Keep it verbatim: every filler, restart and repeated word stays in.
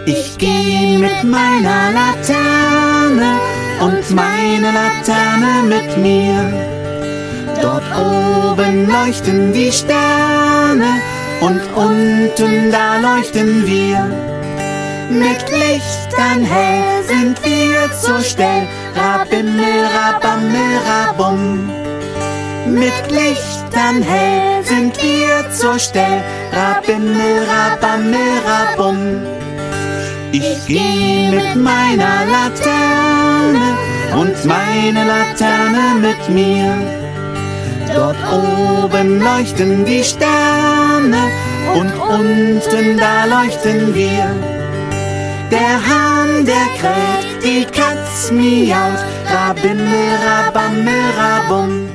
Ich geh mit meiner Laterne und meine Laterne mit mir. Dort oben leuchten die Sterne und unten da leuchten wir. Mit Lichtern hell sind wir zur Stell, Rabimmel, Rabammel, Rabum. Mit Lichtern hell sind wir zur Stell, Rabimmel, Rabammel, Rabum. Ich geh mit meiner Laterne und meine Laterne mit mir. Dort oben leuchten die Sterne und unten da leuchten wir. Der Hahn, der kräht, die Katz miaut, Rabimmel, Rabammel, Rabum.